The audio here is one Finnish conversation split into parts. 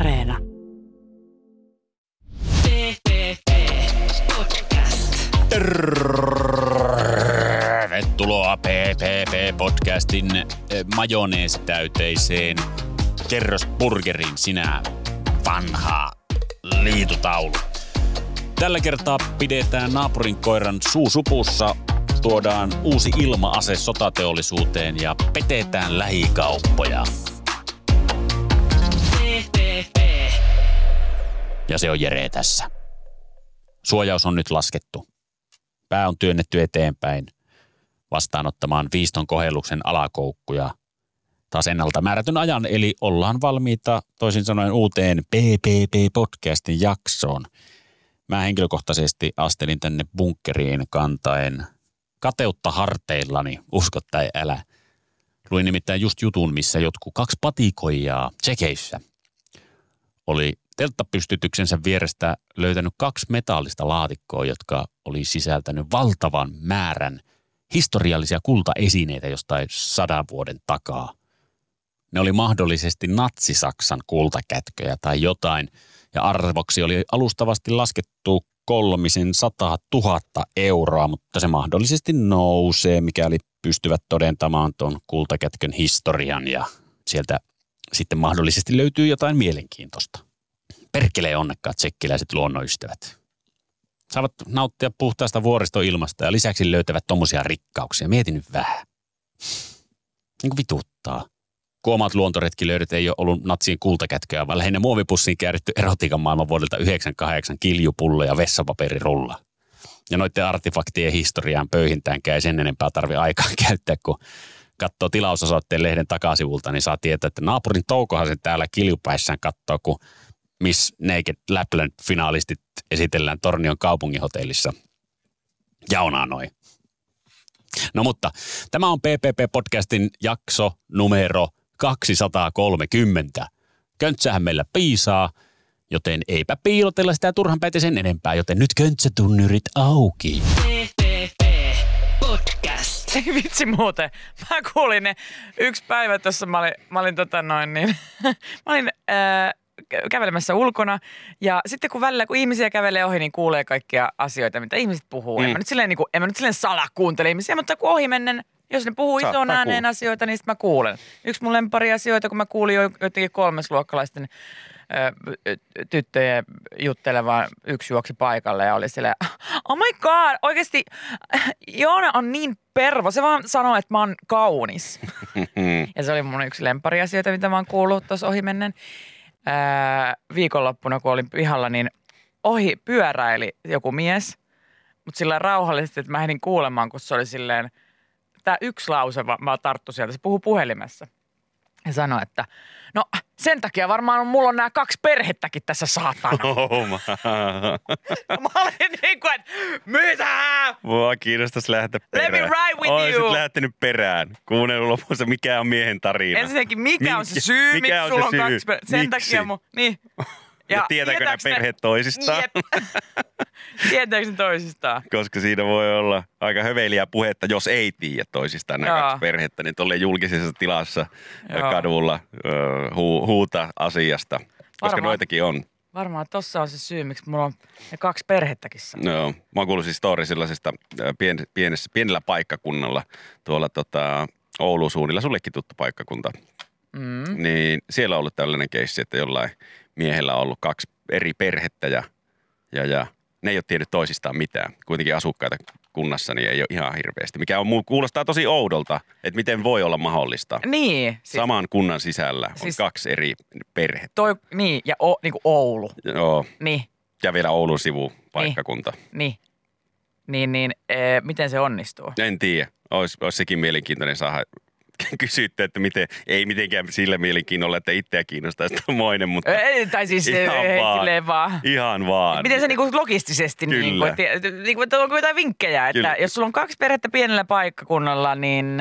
Areena. Tervetuloa PPP-podcastin majoneesitäyteiseen kerrosburgerin, sinä vanha liitutaulu. Tällä kertaa pidetään naapurin koiran suu supussa, tuodaan uusi ilma-ase sotateollisuuteen ja petetään lähikauppoja. Ja se on Jere tässä. Suojaus on nyt laskettu. Pää on työnnetty eteenpäin vastaanottamaan viiston kohelluksen alakoukkuja taas ennalta määrätyn ajan, eli ollaan valmiita toisin sanoen uuteen PPP-podcastin jaksoon. Mä henkilökohtaisesti astelin tänne bunkkeriin kantaen kateutta harteillani, usko tai älä. Luin nimittäin just jutun, missä jotkut 2 patikoijaa Tsekeissä oli telttapystytyksensä vierestä löytänyt 2 metallista laatikkoa, jotka oli sisältänyt valtavan määrän historiallisia kultaesineitä jostain 100 vuoden takaa. Ne oli mahdollisesti Natsi-Saksan kultakätköjä tai jotain, ja arvoksi oli alustavasti laskettu 300 000 euroa, mutta se mahdollisesti nousee, mikäli pystyvät todentamaan tuon kultakätkön historian, ja sieltä sitten mahdollisesti löytyy jotain mielenkiintoista. Perkelee onnekkaat tsekkiläiset luonnonystävät. Saavat nauttia puhtaasta vuoristoilmasta ja lisäksi löytävät tommosia rikkauksia. Mietin nyt vähän. Niin kuin vituttaa. Kun omat luontoretkilöidyt ei ole ollut natsien kultakätköä, vaan lähinnä muovipussiin kääritty erotiikan maailman vuodelta 1998 kiljupullo ja vessapaperirulla. Ja noiden artefaktien historiaan pöyhintäänkään ei sen enempää tarvitse aikaa käyttää, kun katsoo tilausosoitteen lehden takasivulta, niin saa tietää, että naapurin Toukohan sen täällä kiljupäissään katsoo, kun Miss Naked Lapland-finaalistit esitellään Tornion kaupunginhotellissa. Jaunaa noin. No mutta, tämä on PPP-podcastin jakso numero 230. Köntsähän meillä piisaa, joten eipä piilotella sitä turhanpäiten enempää, joten nyt köntsätunnyrit auki. PPP-podcast. Ei vitsi muuten. Mä kuulin ne yksi päivä tuossa, mä olin kävelemässä ulkona, ja sitten kun välillä, kun ihmisiä kävelee ohi, niin kuulee kaikkia asioita, mitä ihmiset puhuu. En mä nyt silleen salakuuntele ihmisiä, mutta kun ohi mennen, jos ne puhuu ison ääneen asioita, niin sitten mä kuulen. Yksi mun lempari asioita, kun mä kuulin jotenkin 3-luokkalaisten tyttöjen juttelevaan, yksi juoksi paikalle ja oli silleen, oh my god, oikeasti Joona on niin pervo, se vaan sanoo, että mä oon kaunis. Ja se oli mun yksi lempari asioita, mitä mä oon kuullut tuossa ohi mennen. Viikonloppuna, kun olin pihalla, niin ohi pyöräili joku mies, mutta sillä rauhallisesti, että mä ehdin kuulemaan, kun se oli silleen, tää yksi lause, mä tarttu sieltä, se puhuu puhelimessa. Ja sanoi, että no sen takia varmaan mulla on nämä 2 perhettäkin tässä saatana. Oh, mä olin niin kuin, että mitä? Mua kiinnostaisi lähteä perään. Let me ride with Oisit you. lähtenyt perään. Kuunnellut lopussa, mikä on miehen tarina. Ensinnäkin, mikä on se syy, miksi sulla on 2 perhettä? Sen takia niin. Ja tietääkö nämä perheet toisistaan? Tietääkö ne toisistaan? Koska siinä voi olla aika höveliä puhetta, jos ei tiedä toisistaan nämä 2 perhettä, niin tuolle julkisessa tilassa kadulla huuta asiasta, koska noitakin on. Varmaan tossa on se syy, miksi mulla on ne 2 perhettäkin saa. Joo, mä oon kuullut siis story sellaisesta pienellä paikkakunnalla tuolla Oulun suunnilla, sullekin tuttu paikkakunta. Niin siellä on ollut tällainen keissi, että jollain miehellä on ollut 2 eri perhettä ja ne ei ole tiennyt toisistaan mitään. Kuitenkin asukkaita kunnassa niin ei ole ihan hirveästi. Mikä kuulostaa tosi oudolta, että miten voi olla mahdollista. Niin. Siis, saman kunnan sisällä on 2 eri perhettä. Niin, ja niin kuin Oulu. Joo. Niin. Ja vielä Oulun sivupaikkakunta. Niin. Miten se onnistuu? En tiedä. Olisi sekin mielenkiintoinen saada kysytty, että ei mitenkään sillä mielenkiinnolla, että itseä kiinnostaisi moinen, mutta tai siis ihan vaan. Ihan vaan. Miten se niinku logistisesti, että onko jotain vinkkejä, että kyllä. Jos sulla on 2 perhettä pienellä paikkakunnalla, niin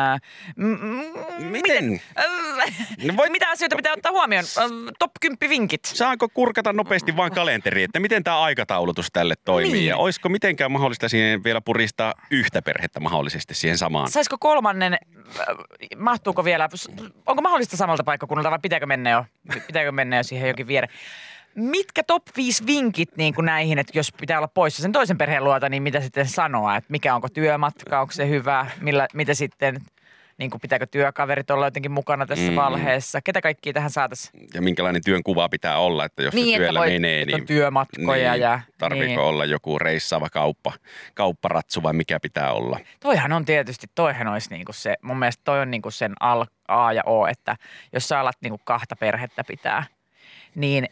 miten? Mitä asioita pitää ottaa huomioon? Top 10 vinkit. Saanko kurkata nopeasti vaan kalenteriin, että miten tämä aikataulutus tälle toimii? Niin. Ja olisiko mitenkään mahdollista siihen vielä puristaa 1 perhettä mahdollisesti siihen samaan? Saisiko 3. mahtuuko vielä, onko mahdollista samalta paikkakunnalta vai pitääkö mennä jo siihen jokin viereen? Mitkä top 5 vinkit niin kuin näihin, että jos pitää olla poissa sen toisen perheen luota, niin mitä sitten sanoa? Että mikä onko työmatka, onko se hyvä, mitä sitten, niin kuin pitääkö työkaverit olla jotenkin mukana tässä valheessa? Ketä kaikkia tähän saataisiin? Ja minkälainen työn kuva pitää olla, että jos niin, se työllä menee, niin työmatkoja ja tarviiko olla joku reissaava kaupparatsu vai mikä pitää olla? Toihan olisi niin kuin se, mun mielestä toi on niin kuin sen A ja O, että jos sä alat niin kuin 2 perhettä pitää, niin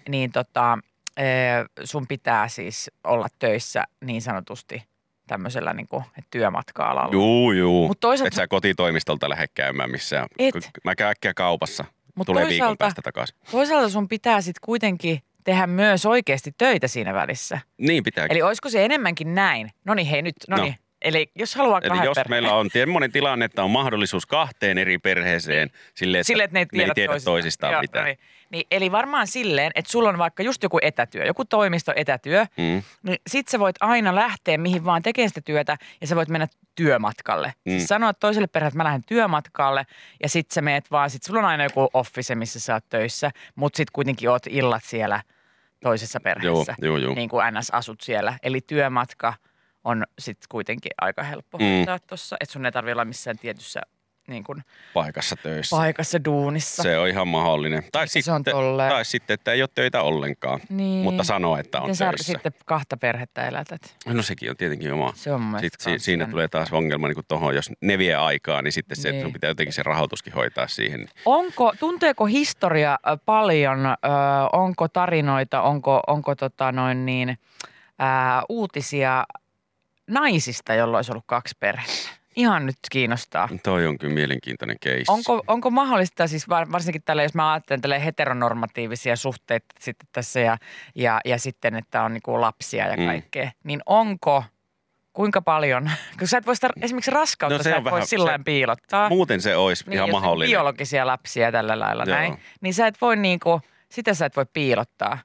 sun pitää siis olla töissä niin sanotusti tämmöisellä niin kuin työmatka-alalla. Juu. Mut toisaalta, et sä kotitoimistolta lähde käymään missään. Mä käyn äkkiä kaupassa. Tulee viikon päästä takaisin. Toisaalta sun pitää sitten kuitenkin tehdä myös oikeasti töitä siinä välissä. Niin pitääkin. Eli olisiko se enemmänkin näin? Noniin, hei nyt, noniin. No. Eli jos haluaa eli jos meillä on semmoinen tilanne, että on mahdollisuus 2 eri perheeseen silleen, että ne ei tiedä toisistaan mitään. Niin, eli varmaan silleen, että sulla on vaikka just joku etätyö, joku toimisto-etätyö, niin sit sä voit aina lähteä mihin vaan tekemään sitä työtä ja sä voit mennä työmatkalle. Siis sanoa toiselle perheelle, että mä lähden työmatkalle ja sit sä meet vaan, sit sulla on aina joku office, missä sä oot töissä, mutta sit kuitenkin oot illat siellä toisessa perheessä. Joo. Niin kuin NS asut siellä. Eli työmatka on sitten kuitenkin aika helppo hoitaa tuossa, että sun ei tarvitse olla missään tietyssä niin kuin paikassa töissä. Paikassa duunissa. Se on ihan mahdollinen. Tai sitten, että ei ole töitä ollenkaan, mutta sanoo, että on töissä. Sä sitten 2 perhettä elätät. No sekin on tietenkin oma. Se on mun sitten siinä tulee taas ongelma niin kuin tohon, jos ne vie aikaa, niin sitten se, että sun pitää jotenkin se rahoituskin hoitaa siihen. Tunteeko historia paljon, onko tarinoita, onko uutisia naisista, jolla olisi ollut 2 perhettä? Ihan nyt kiinnostaa. Toi on kyllä mielenkiintoinen keissi. Onko mahdollista siis varsinkin tällä, jos mä ajattelen tälle heteronormatiivisia suhteita sitten tässä ja sitten, että on niinku lapsia ja kaikkea, niin kuinka paljon, kun sä et voi sitä esimerkiksi raskautta, sä et voi sillain piilottaa. Muuten se olisi ihan mahdollinen. Biologisia lapsia tällä lailla näin, niin sä et voi sitä sä et voi piilottaa.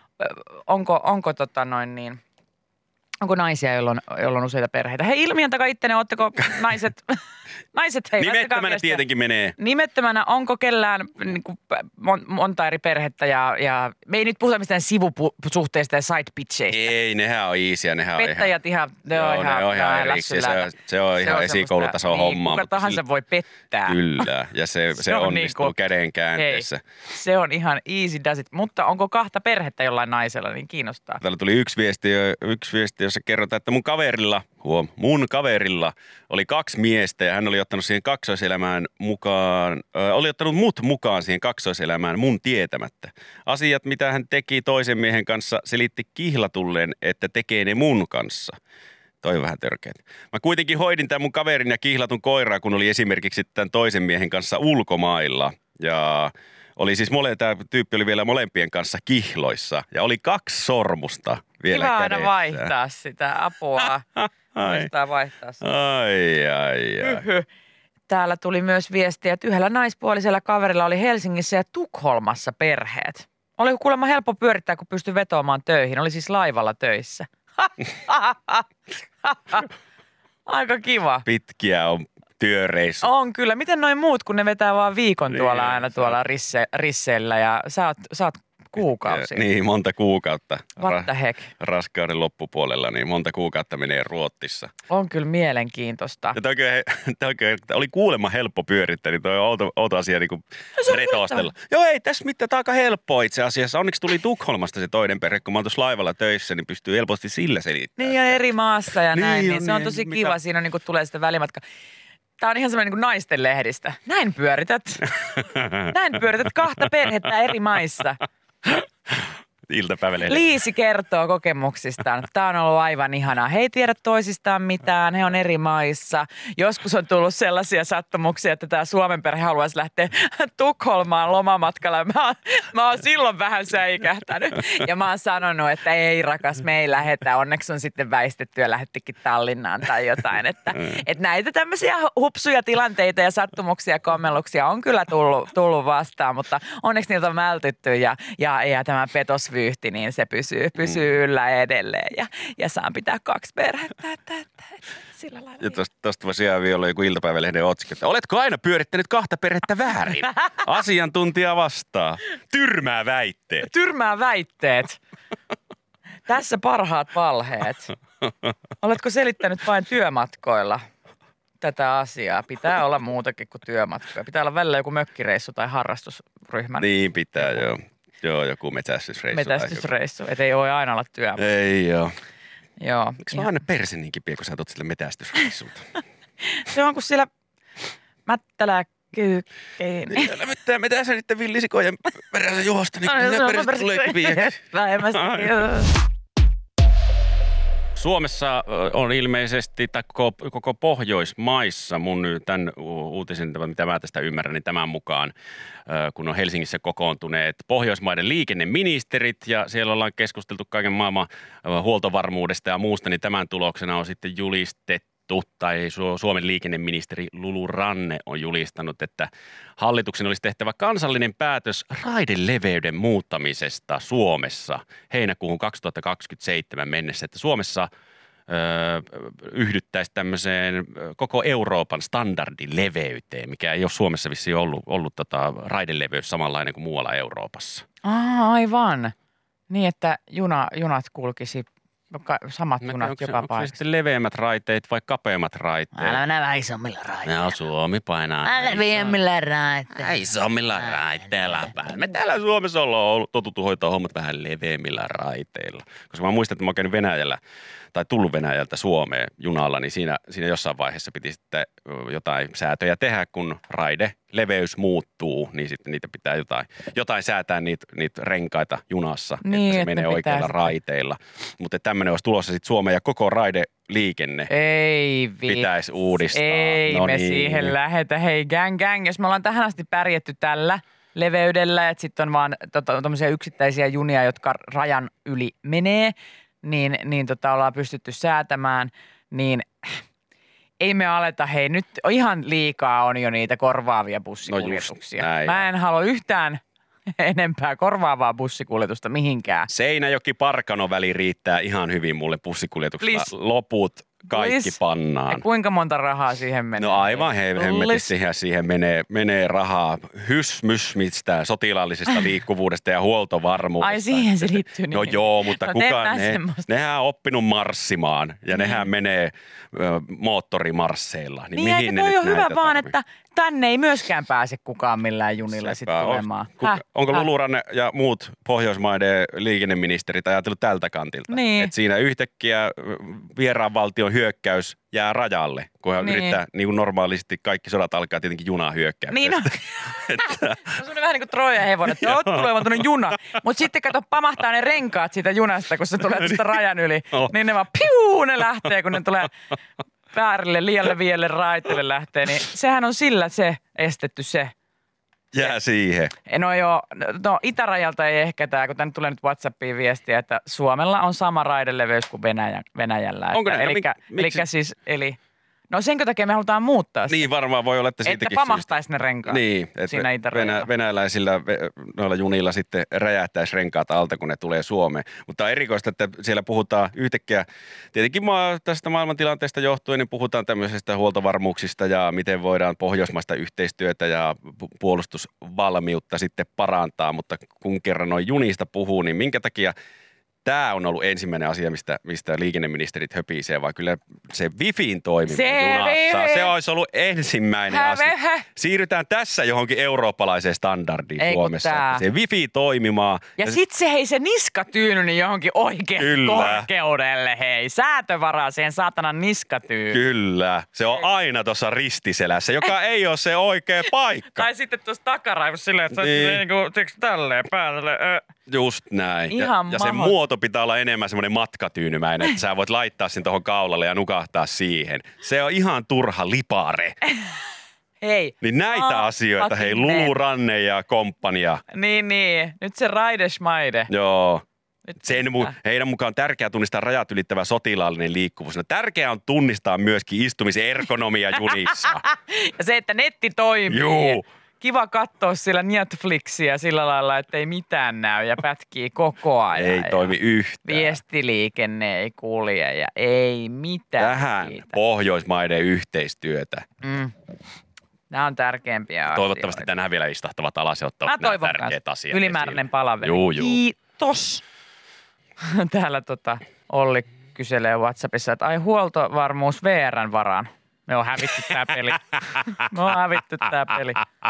Onko naisia, joilla on useita perheitä? Hei, ilmiön takaa ittene, ootteko naiset hei. Nimettömänä tietenkin menee. Nimettömänä, onko kellään monta eri perhettä ja me ei nyt puhuta mistään sivusuhteista ja side pitcheistä. Ei, nehän on easiä, nehän on pettäjät ne on ihan erikseen. Se on ihan esikoulutason hommaa. Kuka tahansa voi pettää. Kyllä, ja se onnistuu käden käänteessä. Se on ihan easy does it, mutta onko 2 perhettä jollain naisella, niin kiinnostaa. Täällä tuli yksi viesti, jossa kerrotaan, että mun kaverilla oli 2 miestä ja hän oli ottanut siihen kaksoiselämään mukaan, oli ottanut mut mukaan siihen kaksoiselämään mun tietämättä. Asiat, mitä hän teki toisen miehen kanssa, selitti kihlatulleen, että tekee ne mun kanssa. Toi on vähän törkeät. Mä kuitenkin hoidin tämän mun kaverin ja kihlatun koiraa, kun oli esimerkiksi tämän toisen miehen kanssa ulkomailla. Ja oli siis tämä tyyppi oli vielä molempien kanssa kihloissa ja oli 2 sormusta vielä kiva kädessä. aina vaihtaa sitä apua. Muistaa vaihtaa sitä. Ai. Täällä tuli myös viestiä, että yhdellä naispuolisella kaverilla oli Helsingissä ja Tukholmassa perheet. Oliko kuulemma helppo pyörittää, kun pystyi vetoamaan töihin? Oli siis laivalla töissä. Aika kiva. Pitkiä on työreissu. On kyllä. Miten noin muut, kun ne vetää vaan viikon tuolla aina tuolla risseillä ja sä oot kuukausia. Niin, monta kuukautta. What the heck? Raskauden loppupuolella, niin monta kuukautta menee Ruotsissa. On kyllä mielenkiintoista. Ja toi oli kuulemma helppo pyörittää, niin toi on outo asia niin kuin retostella. Joo, ei tässä mitään, tämä on aika helppoa itse asiassa. Onneksi tuli Tukholmasta se toinen perhe, kun mä oon tuossa laivalla töissä, niin pystyy helposti sillä selittämään. Niin, ja eri maassa ja näin, niin se on niin, tosi kiva. Siinä on, niin kuin, tulee sitä välimatka. Tämä on ihan semmoinen niin kuin naisten lehdistä. Näin pyörität 2 perhettä eri maissa. Iltapäivälehden. Liisi kertoo kokemuksistaan. Tämä on ollut aivan ihanaa. He ei tiedä toisistaan mitään, he on eri maissa. Joskus on tullut sellaisia sattumuksia, että tämä Suomen perhe haluaisi lähteä Tukholmaan lomamatkalla. Mä oon silloin vähän säikähtänyt. Ja mä oon sanonut, että ei rakas, me ei lähetä. Onneksi on sitten väistetty ja lähettikin Tallinnaan tai jotain. Että näitä tämmöisiä hupsuja tilanteita ja sattumuksia ja kommelluksia on kyllä tullut vastaan, mutta onneksi niiltä on vältytty ja tämä petosvirhe vyyhti, niin se pysyy yllä edelleen ja saan pitää 2 perhettä, että sillä lailla. Ja tosta voisi ihan vielä olla joku iltapäivälehden otsikko, että oletko aina pyörittänyt 2 perhettä väärin? Asiantuntija vastaa. Tyrmää väitteet. Tyrmää väitteet. Tässä parhaat valheet. Oletko selittänyt vain työmatkoilla tätä asiaa? Pitää olla muutakin kuin työmatkoja. Pitää olla välillä joku mökkireissu tai harrastusryhmän. Niin pitää, joo. Joo, joku metsästysreissu. Metästysreissu, et ei voi aina olla työmatka. Ei joo. Joo. Miksi mä aina perse niin kipiä, kun sä tulet sille metästysreissulta? Se on kun siellä mättälää kyykkein. Mitä sä niiden villisikojen perässä juosta, niin kyllä perse tulee kipiä. Suomessa on ilmeisesti, tai koko Pohjoismaissa, mun tämän uutisen, mitä mä tästä ymmärrän, niin tämän mukaan, kun on Helsingissä kokoontuneet Pohjoismaiden liikenneministerit, ja siellä ollaan keskusteltu kaiken maailman huoltovarmuudesta ja muusta, niin tämän tuloksena on sitten julistettu, tai Suomen liikenneministeri Lulu Ranne on julistanut, että hallituksen olisi tehtävä kansallinen päätös raideleveyden muuttamisesta Suomessa heinäkuuhun 2027 mennessä, että Suomessa yhdyttäisiin tämmöiseen koko Euroopan standardileveyteen, mikä ei ole Suomessa vissiin ollut raideleveys samanlainen kuin muualla Euroopassa. Aivan. Niin, että junat kulkisi samat junat joka paikassa. Onko se sitten leveämmät raiteet vai kapeammat raiteet? Älä nämä isommilla raiteilla. No Suomi painaa. Älä viemmillä raiteilla. Isommilla raiteilla. Me täällä Suomessa ollaan totuttu hoitaa hommat vähän leveämmillä raiteilla. Koska mä muistan, että mä oon käynyt Venäjällä tai tullut Venäjältä Suomeen junalla, niin siinä jossain vaiheessa piti sitten jotain säätöjä tehdä, kun leveys muuttuu, niin sitten niitä pitää jotain säätää niitä renkaita junassa, niin, että se menee oikeilla raiteilla. Mutta tämmöinen olisi tulossa sitten Suomeen ja koko raideliikenne pitäisi uudistaa. Ei no me niin. siihen lähetä. Hei gang, jos me ollaan tähän asti pärjätty tällä leveydellä, että sitten on vaan tommosia yksittäisiä junia, jotka rajan yli menee, niin ollaan pystytty säätämään, niin ei me aleta, hei nyt ihan liikaa on jo niitä korvaavia bussikuljetuksia. No mä en halua yhtään enempää korvaavaa bussikuljetusta mihinkään. Seinäjoki-Parkano väli riittää ihan hyvin mulle bussikuljetuksella. Loput kaikki pannaan. Ja kuinka monta rahaa siihen menee? No aivan hemmetisti siihen menee rahaa hysmysmistä, sotilaallisesta liikkuvuudesta ja huoltovarmuudesta. Ai siihen se liittyy. No joo, mutta nehän on oppinut marssimaan ja nehän menee moottorimarsseilla. Niin mihin ne toi nyt on hyvä näitä vaan, tarvii? että tänne ei myöskään pääse kukaan millään junilla sitten tulemaan. Onko Lulu Ranne ja muut Pohjoismaiden liikenneministerit ajatellut tältä kantilta? Niin. Että siinä yhtäkkiä vieraan valtion hyökkäys jää rajalle, kun hän yrittää, niin kuin normaalisti kaikki sodat alkaa tietenkin junaa hyökkäyksestä. Niin on semmoinen vähän niin kuin Trojan hevonen, että tulee vaan tuonne juna. Mutta sitten kato, pamahtaa ne renkaat siitä junasta, kun se tulee sitä rajan yli. Niin ne vaan ne lähtee, kun ne tulee väärille, liialle vielle raiteille lähtee. Niin sehän on sillä se estetty se. Jää siihen. No joo, itärajalta ei ehkä tämä, kun tänne tulee nyt WhatsAppiin viestiä, että Suomella on sama raideleveys kuin Venäjällä. Onko näin? No senkö takia me halutaan muuttaa sitä. Niin varmaan voi olla, että siitäkin että pamahtaisi ne renkaat siinä itärajalla. Venäläisillä noilla junilla sitten räjähtäisi renkaat alta, kun ne tulee Suomeen. Mutta on erikoista, että siellä puhutaan yhtäkkiä, tietenkin tästä maailmantilanteesta johtuen, niin puhutaan tämmöisestä huoltovarmuuksista ja miten voidaan pohjoismaista yhteistyötä ja puolustusvalmiutta sitten parantaa. Mutta kun kerran noin junista puhuu, niin minkä takia tämä on ollut ensimmäinen asia, mistä liikenneministerit höpisee, vai kyllä se Wifin toimiminen junassa, se olisi ollut ensimmäinen asia. Siirrytään tässä johonkin eurooppalaiseen standardiin Suomessa. Se Wifi toimimaan. Ja sitten se niskatyyny niin johonkin oikein korkeudelle, hei. Säätövara siihen saatanan niskatyyny. Kyllä. Se on aina tuossa ristiselässä, joka ei ole se oikea paikka. Tai sitten tuossa takaraivossa silleen, että se tälleen päälle. Just näin. Ja sen muoto pitää olla enemmän semmoinen matkatyynymäinen, että sä voit laittaa sen tuohon kaulalle ja nukahtaa siihen. Se on ihan turha lipare. Hei. Niin näitä asioita, hei, Lulu Ranne ja komppania. Niin. Nyt se raidesmaide. Joo. Heidän mukaan on tärkeää tunnistaa rajat ylittävä sotilaallinen liikkuvuus. No, tärkeää on tunnistaa myöskin istumisen ergonomia junissa. Ja se, että netti toimii. Juu. kiva katsoa sillä Netflixiä sillä lailla, että ei mitään näy ja pätkii koko ajan. Ei toimi yhtään. Viestiliikenne ei kulje ja ei mitään Tähän siitä. Pohjoismaiden yhteistyötä. Nämä on tärkeimpiä asioita. Toivottavasti tänään vielä istahtavat alas ja ottavat nämä tärkeät asiat Ylimääräinen palaveri. Juu. Kiitos. Täällä Olli kyselee WhatsAppissa, että ai huoltovarmuus VR:n varaan. Me on hävitty tää peli.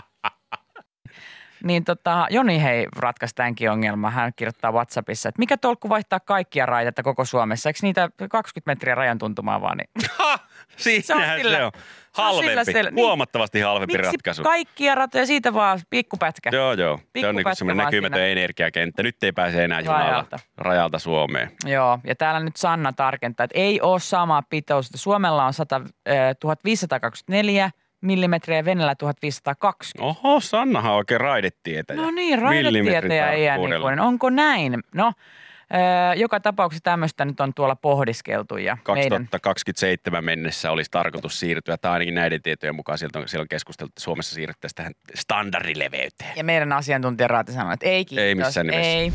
Niin Joni hei ratkaisi tämänkin ongelman. Hän kirjoittaa WhatsAppissa, että mikä tolkku vaihtaa kaikkia raiteita koko Suomessa? Eikö niitä 20 metriä rajan tuntumaa vaan? Niin? Siinähän se on. Halvempi, huomattavasti halvempi ratkaisu. Miksi kaikkia ratoja, siitä vaan pikkupätkä. Joo. Se on niin semmoinen näkymätön energiakenttä. Nyt ei pääse enää junalla rajalta Suomeen. Joo, ja täällä nyt Sanna tarkentaa, että ei ole sama pituus. Suomella on 1524 millimetriä ja Venäjällä 1520. Oho, Sannahan on oikein raidetietäjä. No niin, raidetietäjä iänikuinen. Onko näin? No, joka tapauksessa tämmöistä nyt on tuolla pohdiskeltu. Ja 2027 mennessä olisi tarkoitus siirtyä, tai ainakin näiden tietojen mukaan siellä on keskusteltu, että Suomessa siirryttäisiin tähän standardileveyteen. Ja meidän asiantuntijaraati sanoo, että ei kiitos. Ei missään nimessä. Ei.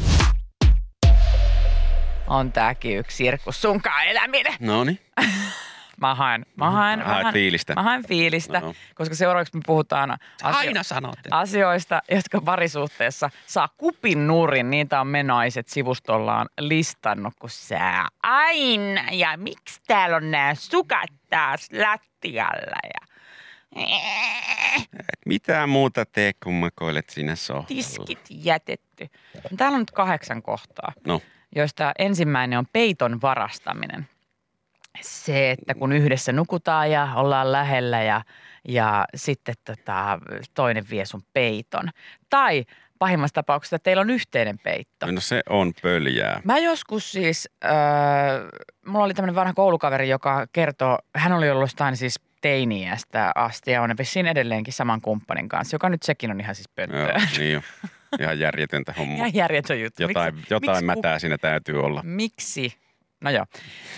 On tääkin yksi sirkus sunkaan eläminen. Noniin. Mä haen fiilistä, koska seuraavaksi me puhutaan asioista, jotka parisuhteessa saa kupin nurin. Niitä on menaiset sivustollaan listannut, kun sä aina. Ja miksi täällä on nämä sukat taas lattialla ja... Mitään muuta tee, kun makoilet siinä sohvalla. Tiskit jätetty. Täällä on nyt 8 kohtaa, joista ensimmäinen on peiton varastaminen. Se, että kun yhdessä nukutaan ja ollaan lähellä ja sitten toinen vie sun peiton. Tai pahimmassa tapauksessa, että teillä on yhteinen peitto. No se on pöljää. Mä joskus siis, mulla oli tämmöinen vanha koulukaveri, joka kertoo, hän oli ollut jostain siis teini-iästä asti ja on vissiin edelleenkin saman kumppanin kanssa, joka nyt sekin on ihan siis pönttöä. Joo, niin jo. Ihan järjetöntä hommaa. Ihan järjetön juttu. Jotain mätää siinä täytyy olla. Miksi? No joo.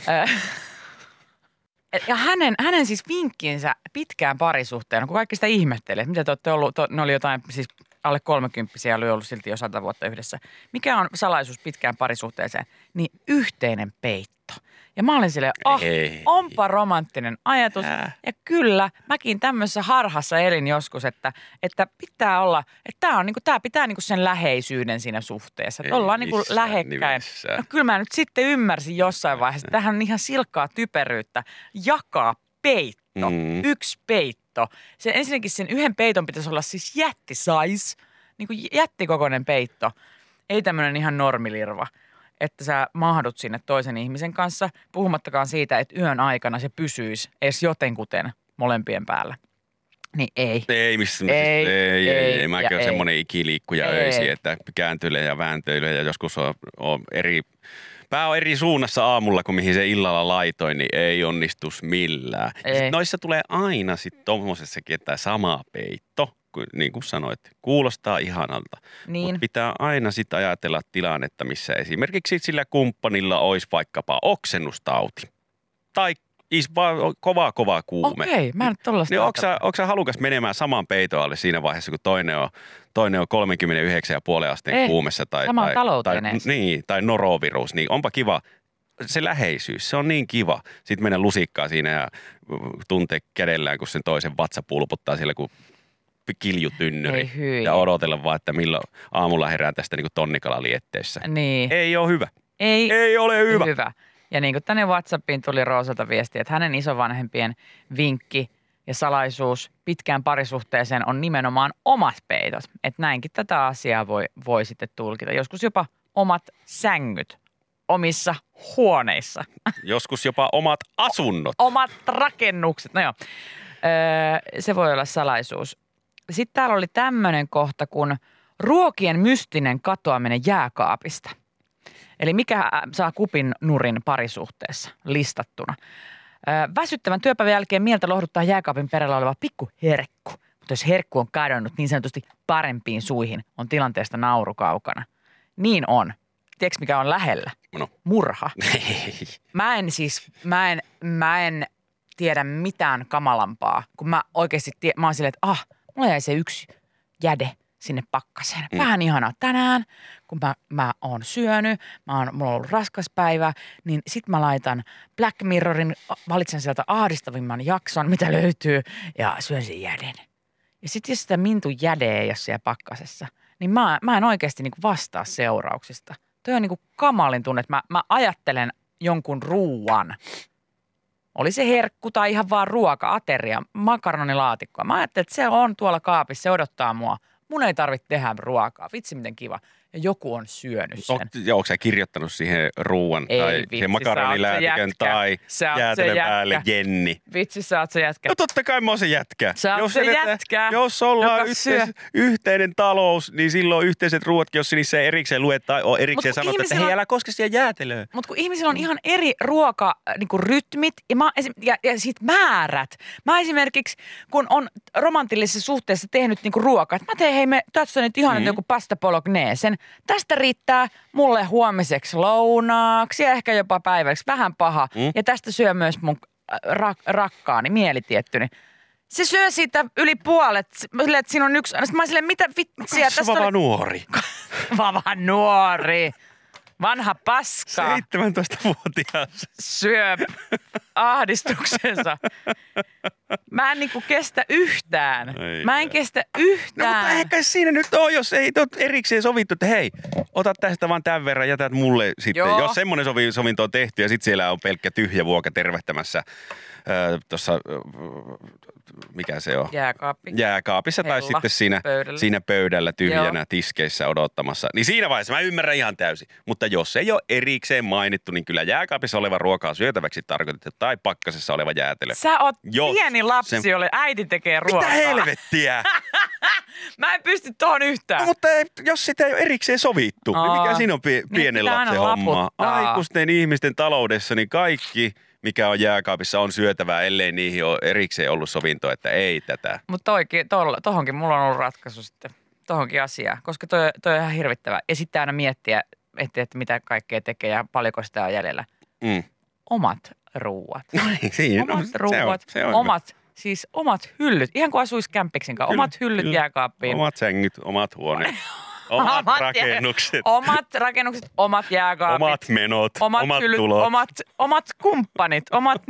Ja hänen siis vinkkinsä pitkään parisuhteena, kun kaikki sitä ihmettelee, mitä te olette ollut, ne oli jotain siis alle 30 ja oli ollut silti jo 100 vuotta yhdessä. Mikä on salaisuus pitkään parisuhteeseen? Niin yhteinen peitto. Ja mä olin silleen, onpa romanttinen ajatus. Ja kyllä, mäkin tämmöisessä harhassa elin joskus, että pitää olla, että tää pitää niinku sen läheisyyden siinä suhteessa. Että ollaan niinku lähekkäin. No kyllä mä nyt sitten ymmärsin jossain vaiheessa, että tämähän on ihan silkkaa typeryyttä jakaa peitto. Yksi peitto. Ensinnäkin sen yhden peiton pitäisi olla siis jättisais, niinku jättikokoinen peitto. Ei tämmöinen ihan normilirva. Että sä mahdut sinne toisen ihmisen kanssa, puhumattakaan siitä, että yön aikana se pysyisi edes jotenkuten molempien päällä. Niin ei. Ei missään. Ei. Mäkin olen semmoinen ikiliikkuja öisiin, että kääntyilee ja vääntyilee ja joskus on pää on eri suunnassa aamulla kuin mihin se illalla laitoin, niin ei onnistus millään. Noissa tulee aina sitten tommosessakin, että sama peitto. Niin kuin sanoit, kuulostaa ihanalta. Niin. Mutta pitää aina sitten ajatella tilannetta, missä esimerkiksi sillä kumppanilla olisi vaikkapa oksennustauti. Tai kova kuume. Okei, mä en tollaista. Niin onko sä halukas menemään saman peiton alle siinä vaiheessa, kun toinen on 39,5 asteen kuumessa tai norovirus, niin onpa kiva. Se läheisyys, se on niin kiva. Sitten mennä lusikkaa siinä ja tuntee kädellään, kun sen toisen vatsa pulputtaa siellä, kun kiljutynnyri ja odotella vaan, että milloin aamulla herään tästä niin kuin tonnikalalietteessä. Niin. Ei ole hyvä. Ei ole hyvä. Ja niin kuin tänne WhatsAppiin tuli Roosalta viesti, että hänen isovanhempien vinkki ja salaisuus pitkään parisuhteeseen on nimenomaan omat peitot. Että näinkin tätä asiaa voi sitten tulkita. Joskus jopa omat sängyt omissa huoneissa. Joskus jopa omat asunnot. Omat rakennukset. No joo, se voi olla salaisuus. Sitten täällä oli tämmöinen kohta kuin ruokien mystinen katoaminen jääkaapista. Eli mikä saa kupin nurin parisuhteessa listattuna. Väsyttävän työpäivän jälkeen mieltä lohduttaa jääkaapin perällä oleva pikku herkku. Mutta jos herkku on kadonnut niin sanotusti parempiin suihin, on tilanteesta nauru kaukana. Niin on. Tiedätkö mikä on lähellä? No. Murha. Mä en tiedä mitään kamalampaa, kun mä oikeasti mä oon silleen, että mulla jäi se yksi jäde sinne pakkaseen. Vähän ihanaa tänään, kun mä oon syönyt, mulla on ollut raskas päivä, niin sit mä laitan Black Mirrorin, valitsen sieltä ahdistavimman jakson, mitä löytyy, ja syön sen jäden. Ja sit jos sitä mintun jäde ei ole siellä pakkasessa, niin mä en oikeasti niinku vastaa seurauksista. Toi on niinku kamalin tunne, että mä ajattelen jonkun ruuan. Oli se herkku tai ihan vaan ruoka, ateria, makaronilaatikkoa. Mä ajattelin, että se on tuolla kaapissa, se odottaa mua. Mun ei tarvitse tehdä ruokaa. Vitsi, miten kiva. Ja joku on syönyt sen. Onko sä kirjoittanut siihen ruuan Ei, tai vitsi, siihen makaronilaatikön tai jäätelön päälle Jenni? Vitsi, sä oot se jätkä. No totta kai mä oon se jätkä. Sä oot se jätkä, Jos ollaan syö. yhteinen talous, niin silloin yhteiset ruuatkin, jos niissä ei erikseen lue tai on erikseen sanottu, että hei, älä koske siihen jäätelöön. Mutta kun ihmisillä on ihan eri ruokarytmit ja sit määrät. Mä esimerkiksi, kun on romantillisessa suhteessa tehnyt ruokaa, että mä teen, hei me tässä nyt ihan joku pasta bolognesen. Tästä riittää mulle huomiseksi lounaaksi ja ehkä jopa päiväksi vähän paha. Ja tästä syö myös mun rakkaani, mielitiettyni. Se syö siitä yli puolet, että siinä on yksi. Mä silleen, mitä vitsiä tästä Kasvava nuori. Kasvava nuori. Vanha paska. 17-vuotias. Syö ahdistuksensa. Mä en kestä yhtään. Mä en kestä yhtään. No mutta ehkä siinä nyt on, jos ei ole erikseen sovittu, että hei, ota tästä vaan tämän verran, jätät mulle sitten. Joo. Jos semmoinen sovinto on tehty ja sitten siellä on pelkkä tyhjä vuoka tervehtämässä tuossa, mikä se on? Jääkaapissa tai sitten siinä pöydällä tyhjänä tiskeissä odottamassa. Niin siinä vaiheessa mä ymmärrän ihan täysin. Mutta jos ei ole erikseen mainittu, niin kyllä jääkaapissa oleva ruokaa syötäväksi tarkoitettu tai pakkasessa oleva jäätelö. Sä oot pieni lapsi, jolle äiti tekee ruokaa. Mitä helvettiä? Mä en pysty tohon yhtään. No, mutta jos sitä ei ole erikseen sovittu, niin mikä siinä on pienen lapsen homma? Aikuisten ihmisten taloudessa niin kaikki, mikä on jääkaapissa, on syötävää, ellei niihin ole erikseen ollut sovinto, että ei tätä. Mutta tohonkin mulla on ollut ratkaisu sitten, tohonkin asiaan, koska toi on ihan hirvittävää. Ja sitten aina miettiä, että mitä kaikkea tekee ja paljonko sitä on jäljellä. Omat ruuat. Omat ruuat, omat hyllyt. Ihan kuin asuisi kämppiksen kanssa. Omat hyllyt jääkaappiin. Omat sängyt, omat huoneet. Omat rakennukset. Omat rakennukset, omat jääkaapit. Omat menot, omat hyllyt, tulot. Omat kumppanit,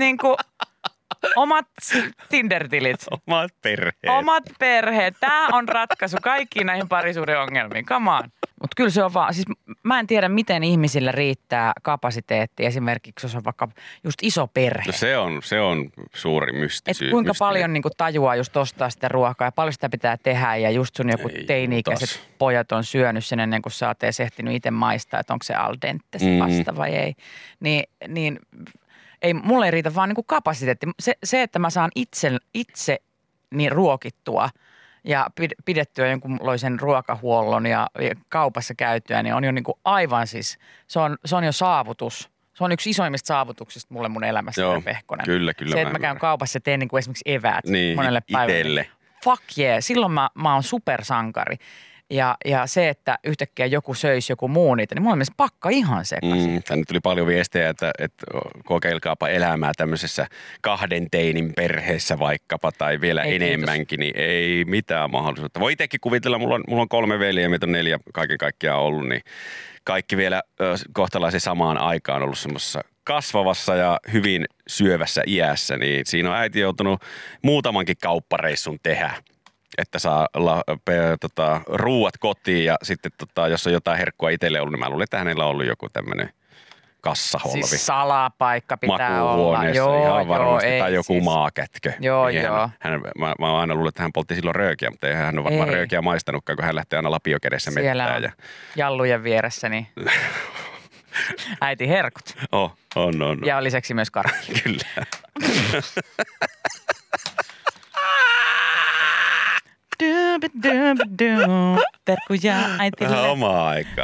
omat Tinder-tilit. Omat perheet. Omat perheet. Tämä on ratkaisu kaikkiin näihin parisuuden ongelmiin. Come on. Mutta kyllä se on vaan, siis mä en tiedä miten ihmisillä riittää kapasiteetti esimerkiksi, jos on vaikka just iso perhe. No se on suuri mystisyys. Et kuinka paljon tajuaa just ostaa sitä ruokaa ja paljon sitä pitää tehdä ja just sun joku teini-ikäiset pojat on syönyt sen ennen kuin sä oot edes ehtinyt itse maistaa, että onko se al dente se pasta vai ei. Niin ei, mulle ei riitä vaan kapasiteetti. Se, että mä saan itse niin ruokittua ja pidettyä jonkunlaisen ruokahuollon ja kaupassa käytyä, niin on jo aivan siis, se on jo saavutus. Se on yksi isoimmista saavutuksista mulle mun elämässä, Pehkonen. Kyllä. Se, että mä käyn kaupassa ja teen esimerkiksi eväät monelle päivälle. Itelle. Fuck yeah, silloin mä oon supersankari. Ja se, että yhtäkkiä joku söisi joku muu niitä, niin mulla on myös pakka ihan sekaisin. Tänne tuli paljon viestejä, että kokeilkaapa elämää tämmöisessä 2 teinin perheessä vaikkapa tai vielä ei, enemmänkin, niin ei mitään mahdollisuutta. Voi itsekin kuvitella, mulla on 3 veljeä, meitä on 4 kaiken kaikkiaan ollut, niin kaikki vielä kohtalaisen samaan aikaan ollut semmoisessa kasvavassa ja hyvin syövässä iässä, niin siinä on äiti joutunut muutamankin kauppareissun tehdä. Että saa ruuat kotiin ja sitten jos on jotain herkkua itselle ollut, niin mä luulen, että hänellä on ollut joku tämmöinen kassaholvi. Siis salapaikka pitää olla. Joo, ihan varmasti. Tai joku siis maakätkö. Joo. Mä oon aina luullut, että hän poltti silloin röökiä, mutta ei hän ole varmaan röökiä maistanutkaan, kun hän lähtee aina lapio kädessä mettään. Siellä jallujen vieressä, niin äiti herkut. On. Ja lisäksi myös karkki. Kyllä. Terkkuja äitille. Vähän omaa aikaa.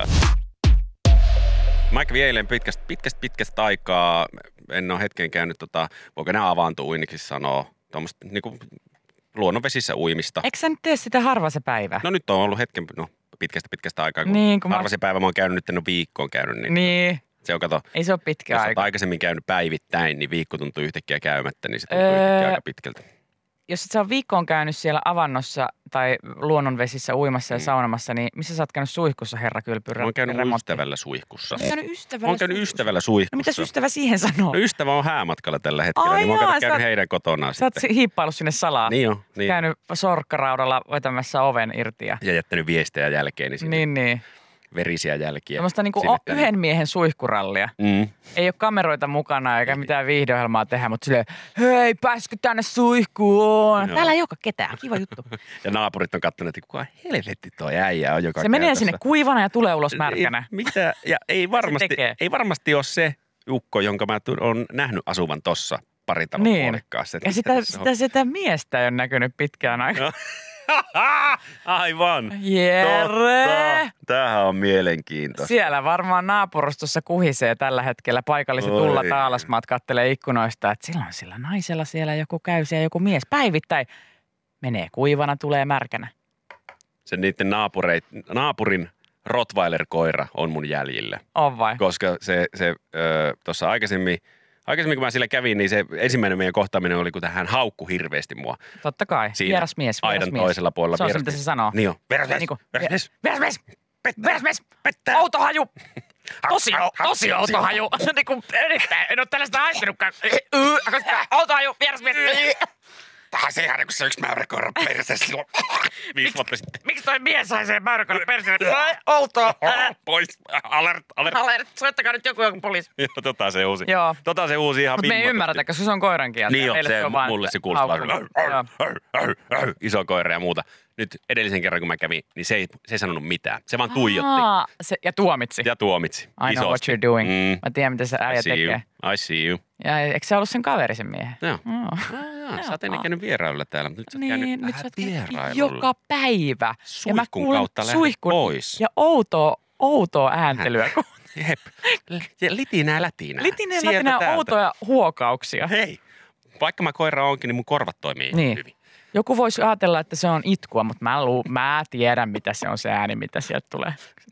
Mä kävin eilen pitkästä aikaa, en ole hetken käynyt, voiko nämä avaantouinniksi sanoa, tuommoista niinku luonnonvesissä uimista. Eikö sä nyt tee sitä harva se päivä? No nyt on ollut pitkästä aikaa, kun harva se päivä mä oon käynyt, nyt en ole viikkoon käynyt. Niin. Se on, kato, ei se ole pitkä aika. Jos olet aikaisemmin käynyt päivittäin, niin viikko tuntuu yhtäkkiä käymättä, niin se tuntuu yhtäkkiä aika pitkältä. jos et sä ole viikkoon käynyt siellä avannossa tai luonnonvesissä uimassa ja saunomassa, niin missä sä oot käynyt suihkussa, herra kylpyrä? Mä oon käynyt mun ystävällä suihkussa. Mä oon käynyt ystävällä suihkussa. No mitäs ystävä siihen sanoo? No ystävä on häämatkalla tällä hetkellä, niin mä oon käynyt heidän kotonaan Sä oot hiippailu sinne salaa. Niin on. Niin. Käynyt sorkkaraudalla vetämässä oven irti. Ja jättänyt viestejä jälkeeni sinne. Niin. Verisiä jälkiä. Semmoista niinku yhden miehen suihkurallia. Ei ole kameroita mukana eikä mitään viihdeohjelmaa tehdä, mutta silleen, hei, pääskö tänne suihkuun? Täällä ei olekaan ketään, kiva juttu. Ja naapurit on katsoneet, että kuka helvetti toi äijä on, joka se menee sinne kuivana ja tulee ulos märkänä. Mitä? Ja ei varmasti ole se ukko, jonka mä oon nähnyt asuvan tossa paritalon puolikkaassa. Ja sitä miestä ei ole näkynyt pitkään aikaa. Aivan. Jere! Tämähän on mielenkiintoista. Siellä varmaan naapurustossa kuhisee tällä hetkellä. Paikalliset Ulla Taalasmaat kattelee ikkunoista, että silloin sillä naisella siellä joku käy siellä joku mies päivittäin. Menee kuivana, tulee märkänä. Se niiden naapurin Rottweiler-koira on mun jäljillä. On vai? Koska se tuossa aikaisemmin kun mä siellä kävin, niin se ensimmäinen meidän kohtaaminen oli, kun hän haukkui hirveästi mua. Totta kai. Vieras mies. Aidan toisella puolella. Se on se, mitä se sanoo. Niin on. Vierasmies. Outo haju. Tosi outo haju. Niin kuin en ole tällaista haistunutkaan. Outo haju, vierasmies. Tähän se ihan se yksi mäyräkoira perseessä silloin 5 vuotta sitten. Miksi toi mies sai sen mäyräkoira perseessä? Outoa. Pois. Alert. Soittakaa nyt joku poliisi. Joo, se uusi. Joo. Se uusi ihan mutta me ei ymmärretä, koska se on koiran kieltä. Niin mulle se kuulostaa vaan iso koira ja muuta. Nyt edellisen kerran, kun mä kävin, niin se ei sanonut mitään. Se vaan tuijotti. Ja tuomitsi. I know what you're doing. Mä tiedän, mitä se äijä tekee. I see you. Ja eikö se ollut sen kaveri sen miehen? Joo. Sä oot ennen käynyt vierailulla täällä, mutta nyt sä oot käynyt vierailulla. Joka päivä. Suihkun kautta lähdet pois. Ja outoa ääntelyä. Jep. Litinää lätinää. Outoja huokauksia. Hei, vaikka mä koira onkin, niin mun korvat toimii hyvin. Joku voisi ajatella, että se on itkua, mutta mä tiedän, mitä se on se ääni, mitä sieltä tulee.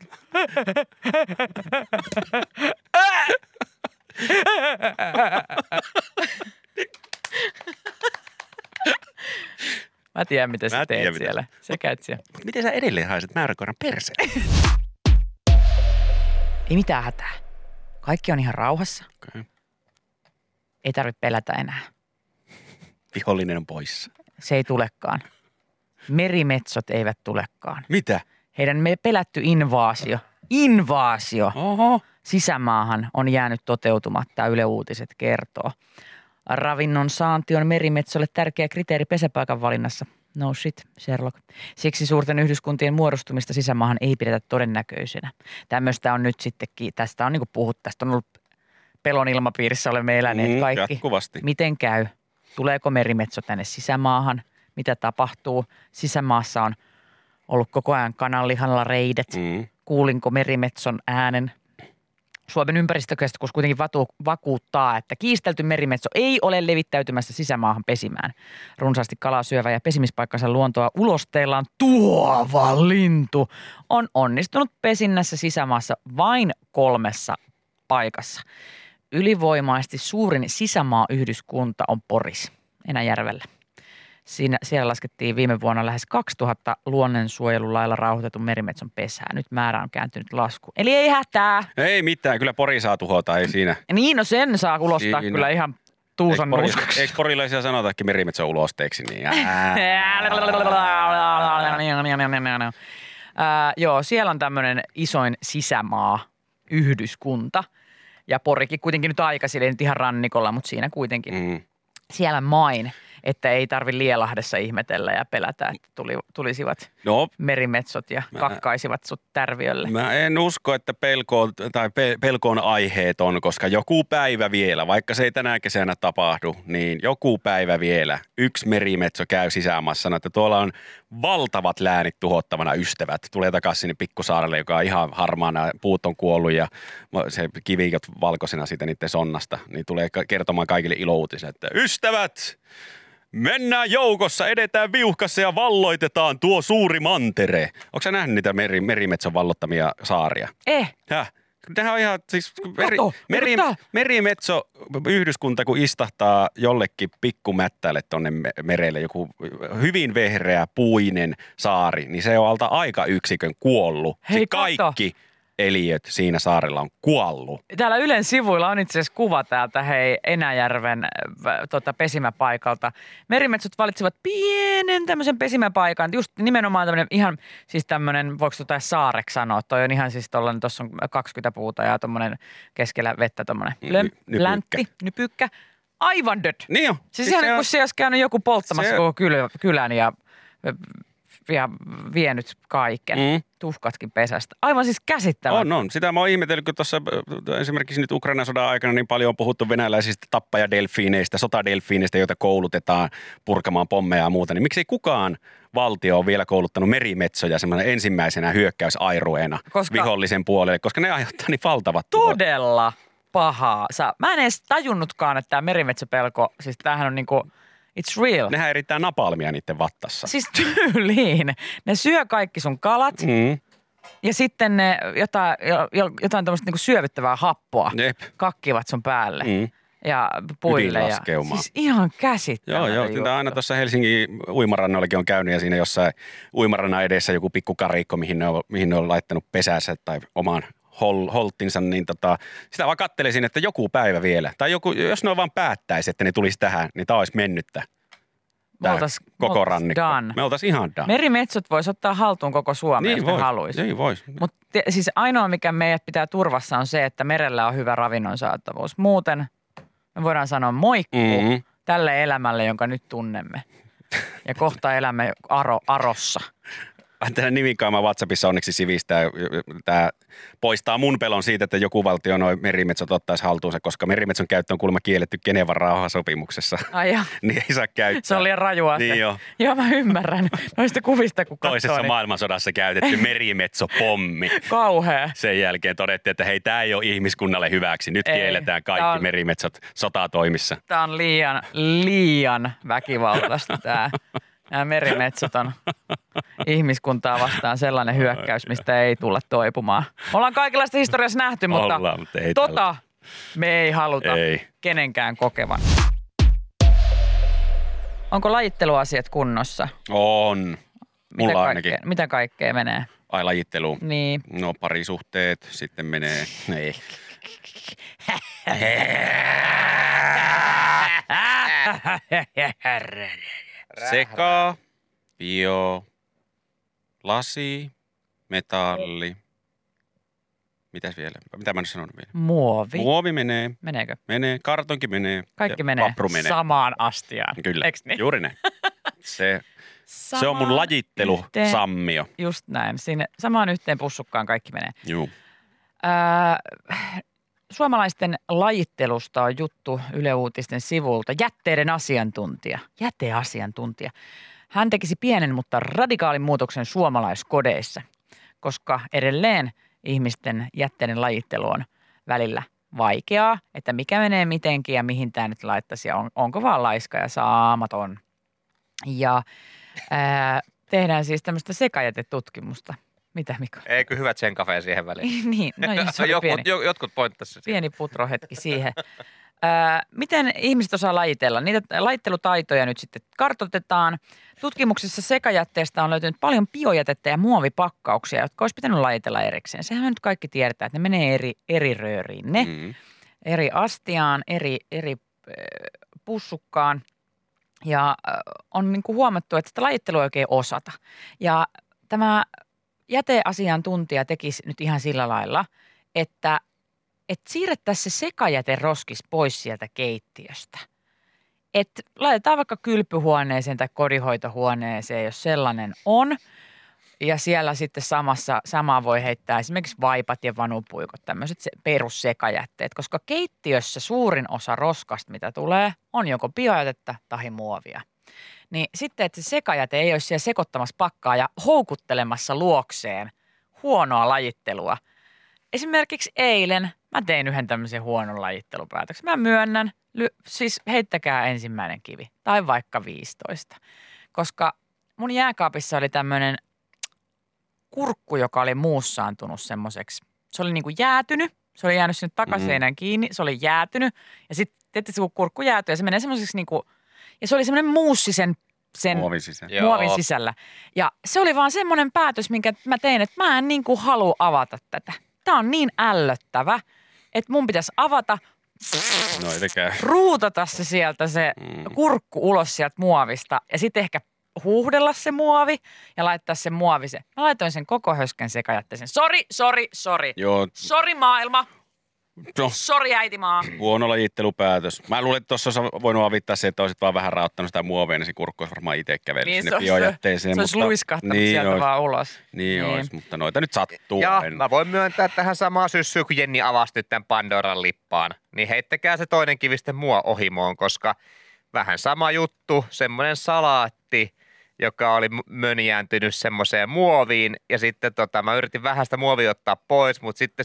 Mä tiedän, mitä sä teet siellä. Sä käyt siellä. Miten sä edelleen haiset mäyräkoiran perseen? Ei mitään hätää. Kaikki on ihan rauhassa. Okay. Ei tarvitse pelätä enää. Vihollinen on poissa. Se ei tulekaan. Merimetsot eivät tulekaan. Mitä? Heidän pelätty invaasio sisämaahan on jäänyt toteutumatta, Yle Uutiset kertoo. Ravinnon saanti on merimetsolle tärkeä kriteeri pesäpaikan valinnassa. No shit, Sherlock. Siksi suurten yhdyskuntien muodostumista sisämaahan ei pidetä todennäköisenä. Tämmöistä on nyt sittenkin, tästä on niin kuin puhuttu, tästä on ollut pelon ilmapiirissä, olemme eläneet kaikki. Jatkuvasti. Miten käy? Tuleeko merimetso tänne sisämaahan? Mitä tapahtuu? Sisämaassa on ollut koko ajan kananlihalla reidet. Kuulinko merimetson äänen? Suomen ympäristökeskus kuitenkin vakuuttaa, että kiistelty merimetso ei ole levittäytymässä sisämaahan pesimään. Runsaasti kalaa syövä ja pesimispaikkansa luontoa ulosteillaan tuova lintu on onnistunut pesinnässä sisämaassa vain 3 paikassa. Ylivoimaisesti suurin sisämaayhdyskunta on Poris, Enäjärvellä. Siellä laskettiin viime vuonna lähes 2000 luonnonsuojelulailla rauhoitetun merimetson pesää. Nyt määrä on kääntynyt laskuun. Eli ei hätää. Ei mitään, kyllä Pori saa tuhota, ei siinä. Niin, no sen saa ulostaa kyllä ihan tuusan nuuskaksi. Eikö porilaisia sanotakin merimetson ulosteeksi? Niin. Joo, siellä on tämmöinen isoin sisämaa-yhdyskunta. Ja Porikin kuitenkin nyt aika, sillä ei nyt ihan rannikolla, mutta siinä kuitenkin siellä main. Että ei tarvi Lielahdessa ihmetellä ja pelätä, että tulisivat merimetsot ja kakkaisivat sut tärviölle. Mä en usko, että pelko on aiheeton, koska joku päivä vielä, vaikka se ei tänä kesänä tapahdu, niin joku päivä vielä yksi merimetso käy sisämaassa. Että tuolla on valtavat läänit tuhottavana ystävät. Tulee takaisin sinne pikkusaarelle, joka on ihan harmaana, puut on kuollut ja se kivikot valkoisena siitä niiden sonnasta. Niin tulee kertomaan kaikille ilouutisen, että ystävät! Mennään joukossa, edetään viuhkassa ja valloitetaan tuo suuri mantere. Onko sä nähnyt niitä merimetson vallottamia saaria? Häh? Nehän on ihan siis Kato, tää. merimetso-yhdyskunta, kun istahtaa jollekin pikkumättäille tonne merelle, joku hyvin vehreä puinen saari, niin se on alta aikayksikön kuollut. Hei, Siis kato. kaikki eliöt siinä saarella on kuollut. Täällä Ylen sivuilla on itse asiassa kuva täältä Enäjärven pesimäpaikalta. Merimetsot valitsivat pienen tämmöisen pesimäpaikan, just nimenomaan tämmöinen ihan siis tämmöinen, voiko saareksi sanoa, toi on ihan siis tollainen, tuossa on 20 puuta ja tommonen keskellä vettä tommonen läntti, nypykkä. Aivan död. Niin on. Siis ihan kun se olisi käynyt joku polttamassa koko kylän ja vienyt kaiken. Tuhkatkin pesästä. Aivan siis käsittämättä. On. Sitä mä oon ihmetellyt, kun tuossa esimerkiksi nyt Ukrainan sodan aikana niin paljon on puhuttu venäläisistä tappajadelfiineistä, sotadelfiineistä, joita koulutetaan purkamaan pommeja ja muuta. Niin miksei kukaan valtio on vielä kouluttanut merimetsoja semmoinen ensimmäisenä hyökkäysairueena vihollisen puolelle, koska ne aiheuttaa niin valtavat tuhot. Todella pahaa. Mä en edes tajunnutkaan, että tämä merimetsopelko, siis tämähän on niinku it's real. Nehän erittää napalmia niiden vattassa. Siis tyyliin. Ne syö kaikki sun kalat ja sitten ne jotain tämmöistä niinku syövyttävää happoa kakkivat sun päälle ja puille. Ja, siis ihan käsittämätöntä. Joo. Tämä aina tuossa Helsingin uimarannoillakin on käynyt ja siinä jossain uimarannan edessä joku pikku karikko, mihin ne on laittanut pesänsä tai omaan holttinsa, niin sitä vaan katselisin, että joku päivä vielä. Tai jos ne vaan päättäisi, että ne tulisi tähän, niin tämä olisi mennyttä. Koko rannikko. Me oltaisiin ihan done. Merimetsot vois ottaa haltuun koko Suomen, jos ne haluaisi. Niin vois. Mutta siis ainoa, mikä meidät pitää turvassa, on se, että merellä on hyvä ravinnon saatavuus. Muuten me voidaan sanoa moikku tälle elämälle, jonka nyt tunnemme. Ja kohta elämme arossa. Tämä nimikaima WhatsAppissa onneksi sivistää. Tämä poistaa mun pelon siitä, että joku valtio noin merimetsot ottaisi haltuunsa, koska merimetson käyttö on kuulemma kielletty Genevan rauhasopimuksessa. Ai ja. Niin ei saa käyttää. Se on liian rajua se. Niin jo. Joo, mä ymmärrän. Noista kuvista, kun katsoo. Toisessa maailmansodassa käytetty merimetsopommi. Kauhea. Sen jälkeen todettiin, että hei, tämä ei ole ihmiskunnalle hyväksi. Nyt kielletään kaikki merimetsot sotatoimissa. Tämä on liian väkivaltaista tämä. Nämä merimetsot on ihmiskuntaa vastaan sellainen hyökkäys, mistä ei tulla toipumaan. Ollaan kaikenlaista historiassa nähty, mutta me ei haluta kenenkään kokevan. Onko lajitteluasiat kunnossa? On. Mulla ainakin. Mitä kaikkea menee? Ai lajitteluun? Niin. No parisuhteet sitten menee. Ei. Seka, bio, lasi, metalli. Mitäs vielä? Mitä mä nyt sanon vielä? Muovi. Muovi menee. Meneekö? Menee. Kartonki menee. Kaikki menee samaan astiaan. Kyllä. Eiks niin? Juuri näin. Se on mun lajittelu-sammio. Just näin. Siinä samaan yhteen pussukkaan kaikki menee. Juu. Suomalaisten lajittelusta on juttu Yle Uutisten sivulta. Jäteasiantuntija. Hän tekisi pienen, mutta radikaalin muutoksen suomalaiskodeissa, koska edelleen ihmisten jätteiden lajittelu on välillä vaikeaa, että mikä menee mitenkin ja mihin tämä nyt laittaisi ja onko vaan laiska ja saamaton. Ja tehdään siis tämmöistä sekajätetutkimusta. Mitä, Mikko? Eikö hyvä sen kafeen siihen väliin? Niin, no jos oli jotkut pointtasivat. Pieni putrohetki siihen. Miten ihmiset osaa lajitella? Niitä lajittelutaitoja nyt sitten kartoitetaan. Tutkimuksessa sekajätteestä on löytynyt paljon biojätettä ja muovipakkauksia, jotka olisi pitänyt lajitella erikseen. Sehän nyt kaikki tiedetään, että ne menee eri rööriin. Eri astiaan, eri pussukkaan. Ja on niin kuin huomattu, että sitä lajittelua ei oikein osata. Ja tämä jäteasiantuntija tekisi nyt ihan sillä lailla, että siirrettäisiin se sekajäteroskis pois sieltä keittiöstä. Että laitetaan vaikka kylpyhuoneeseen tai kodinhoitohuoneeseen, jos sellainen on. Ja siellä sitten samaan voi heittää esimerkiksi vaipat ja vanupuikot, tämmöiset perussekajätteet. Koska keittiössä suurin osa roskasta, mitä tulee, on joko biojätettä tai muovia. Niin sitten, että se sekajäte ei olisi siellä sekoittamassa pakkaa ja houkuttelemassa luokseen huonoa lajittelua. Esimerkiksi eilen mä tein yhden tämmöisen huonon lajittelupäätöksen. Mä myönnän, siis heittäkää ensimmäinen kivi tai vaikka 15. Koska mun jääkaapissa oli tämmöinen kurkku, joka oli muussaantunut semmoiseksi. Se oli niin kuin jäätynyt Se oli jäänyt sinne takaseinään kiinni, se oli jäätynyt. Ja sitten tietysti kun kurkku jäätyy ja se menee semmoiseksi niinku, ja se oli semmoinen muussi sen muovin sisällä. Ja se oli vaan semmoinen päätös, minkä mä tein, että mä en niinku halua avata tätä. Tää on niin ällöttävä, että mun pitäisi avata, ruutata se sieltä se kurkku ulos sieltä muovista ja sitten ehkä huuhdella se muovi ja laittaa se muovi se. Mä laitoin sen koko höskän sekajätteeseen. Sori. Joo. Sori maailma. No. Sori äitimaa. Huono lajittelupäätös. Mä luulen, että tuossa olisi voinut avittaa se, että olisit vaan vähän raottanut sitä muovia, niin se kurkku olisi varmaan itse kävellyt niin sinne biojätteeseen. Se olisi luiskahtanut sieltä olisi vaan ulos. Niin olisi, mutta noita nyt sattuu. Ja mä voin myöntää tähän samaan syssyyn, kun Jenni avasi nyt tämän Pandoran lippaan. Niin heittäkää se toinen kivi sitten mua ohimoon, koska vähän sama juttu, semmoinen salaatti, joka oli mönjääntynyt semmoiseen muoviin. Ja sitten mä yritin vähän sitä muovia ottaa pois, mutta sitten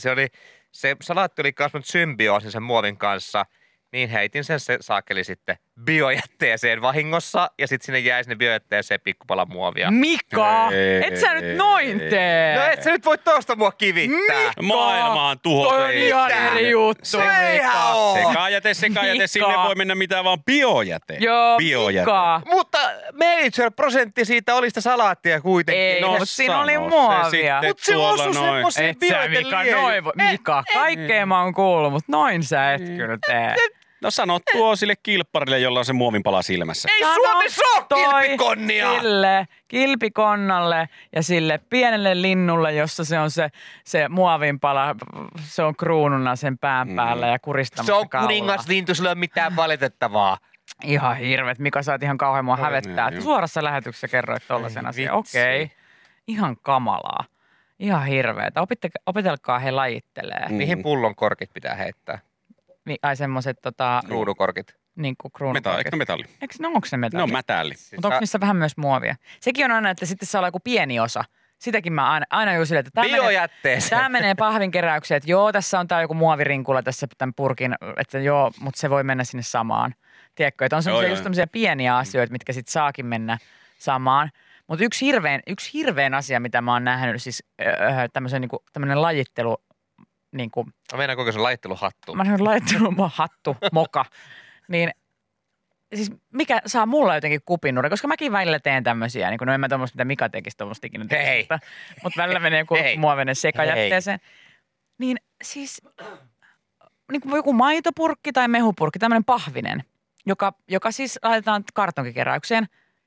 se salaatti oli kasvanut symbioosin sen muovin kanssa. Niin heitin sen saakeli sitten biojätteeseen vahingossa ja sitten sinne jäi sinne biojätteeseen pikkupala muovia. Mika! Et sä nyt noin tee! No et sä nyt voi tosta mua kivittää. Maailmaan tuho. Toi on ihan eri juttu, Mika. Sekajäte, sinne voi mennä mitään vaan biojäte. Joo, biojäte. Mika. Mutta major-prosentti siitä oli sitä salaattia kuitenkin. Ei, No mutta siinä oli sano se muovia. sitten Mutta se tuolla osui noin. semmoiseen Et sä Mika noin. Mika, kaikkea mä oon kuullut, mutta noin sä et kyllä tee. No sano tuo sille kilpparille, jolla on se muovinpala silmässä. Ei Suomessa ole kilpikonnia! Sille kilpikonnalle ja sille pienelle linnulle, jossa se on se muovinpala, se on kruununa sen pään päällä ja kuristamassa Se on kaulaa. kuningaslintu, sillä ei ole mitään valitettavaa. Ihan hirvet. Mika, sä oot ihan kauhean mua hävettää. joo. Suorassa lähetyksessä kerroit tollasen asian. Okei. Ihan kamalaa. Ihan hirveetä. Opetelkaa he lajittelee. Mihin pullon korkit pitää heittää? Ai semmoset Ruudukorkit. niinku kruunukorkit. Eikö metalli? Onko ne metalli? Ne on mätälli. Mutta onko niissä vähän myös muovia? Sekin on aina, että sitten saa olla joku pieni osa. Sitäkin mä aina juuri silleen, että Biojätteeseen. tämä menee pahvinkeräykseen, että joo, tässä on tää joku muovirinkula tässä tämän purkin, että joo, mutta se voi mennä sinne samaan. Tiedätkö, että on semmoisia just tämmöisiä pieniä asioita, mitkä sitten saakin mennä samaan. Mutta yksi hirveän asia, mitä mä oon nähnyt, siis tämmöinen lajittelu, niinku, Mä meinaan koko se lajitteluhattu. mä oon lajittelu moka, niin siis mikä saa mulla jotenkin kupinnuuden, koska mäkin välillä teen tämmöisiä, niin kuin, no en mä tommoista, mitä Mika tekisi tommoista ikinä. Hei. Mutta välillä menee joku Hei. muovinen sekajätteeseen. Niin siis niin kuin joku maitopurkki tai mehupurkki, tämmöinen pahvinen, joka siis laitetaan kartonkikeräykseen.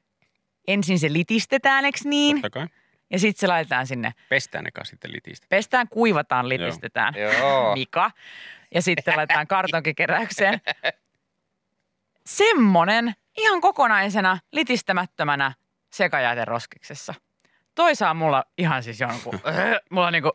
Ensin se litistetään, eikö niin? Totta kai. Ja sitten se laitetaan sinne. Pestään eka sitten litistä. Pestään, kuivataan, litistetään. Joo. Mika. Ja sitten laitetaan kartonkikeräykseen. Semmonen ihan kokonaisena litistämättömänä sekajäteroskiksessa. Toi saa mulla ihan siis jonkun, mulla niinku,